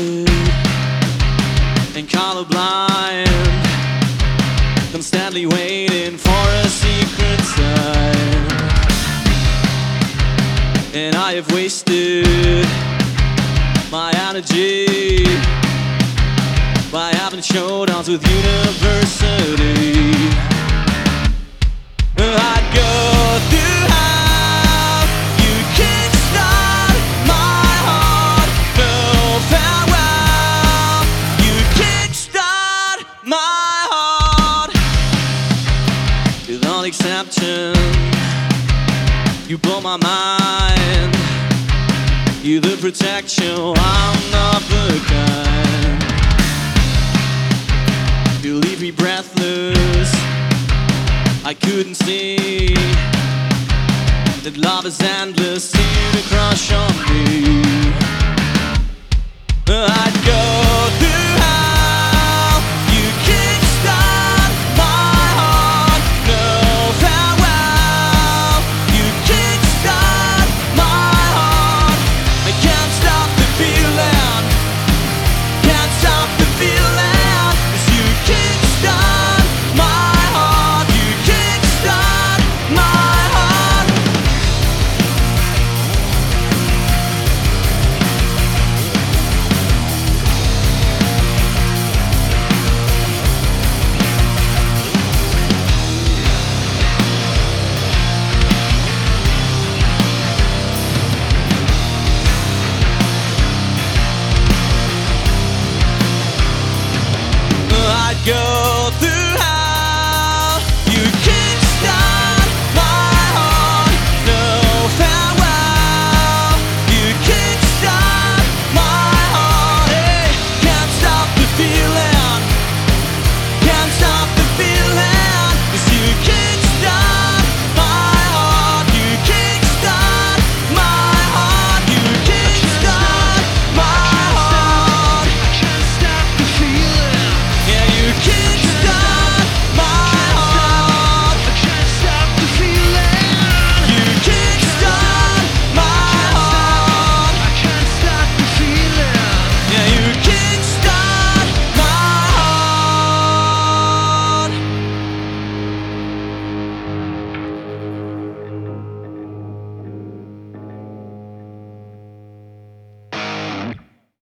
wasted and colorblind, constantly waiting for a secret sign. And I have wasted my energy by having showdowns with university. I'd go through hell, you kickstart my heart. No farewell, you kickstart my heart. Without exception, you blow my mind. You the protection, I'm not the kind. You leave me breathless, I couldn't see that love is endless.